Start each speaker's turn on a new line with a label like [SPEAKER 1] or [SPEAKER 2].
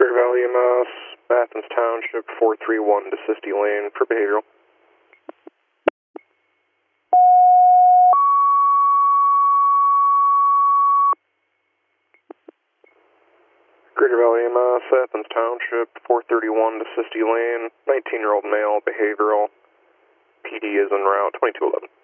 [SPEAKER 1] Greater Valley EMS, Athens Township, 431 to Sisty Lane for behavioral. Greater Valley EMS, Athens Township, 431 to Sisty Lane, 19-year-old male, behavioral. PD is en route, 2211.